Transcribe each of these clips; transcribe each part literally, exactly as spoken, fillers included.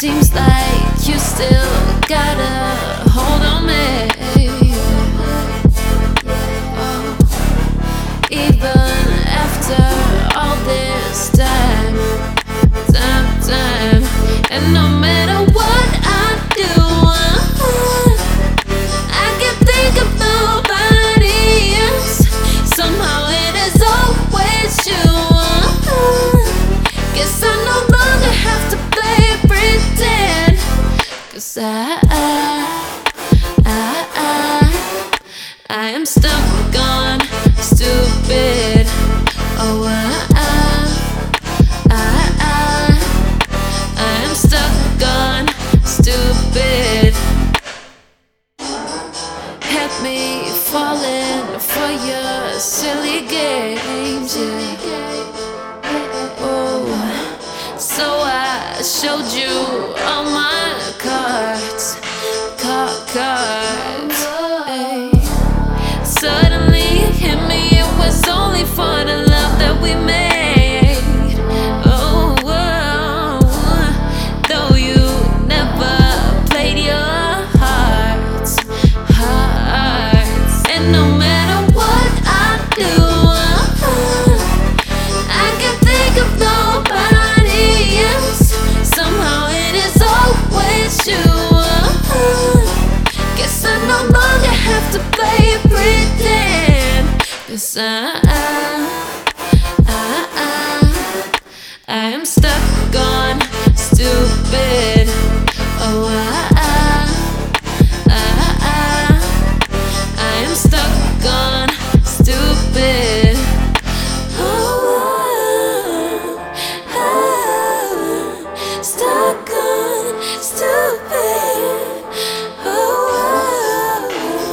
Seems like you still got a hold on me. Oh, even after all this time, time, time, and no matter what I do, I can think of nobody else. Somehow it is always you. Guess I no longer have to play pretend. Cause I, I, I, I am stuck on stupid. Oh, I, I, I, I am stuck on stupid. Had me falling for your silly games, yeah. Oh, so I showed you all my cards, card cards. Ay. Suddenly it hit me, it was only for the love that we made. Oh, oh, though you never played your hearts, hearts. And no matter what I do, I can think of nobody else. Somehow it is always you. Guess I no longer have to play pretend. Cause I, I, I, I am stuck on stupid. Oh, I, I, I, I am stuck on stupid. Oh, I, stuck on stupid. Oh,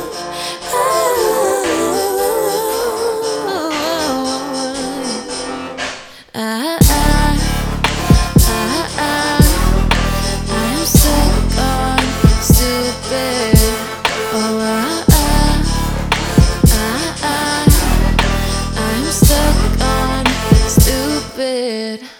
I, I, I, I, I'm stuck on stupid. Oh, I, I, I, I'm stuck on stupid.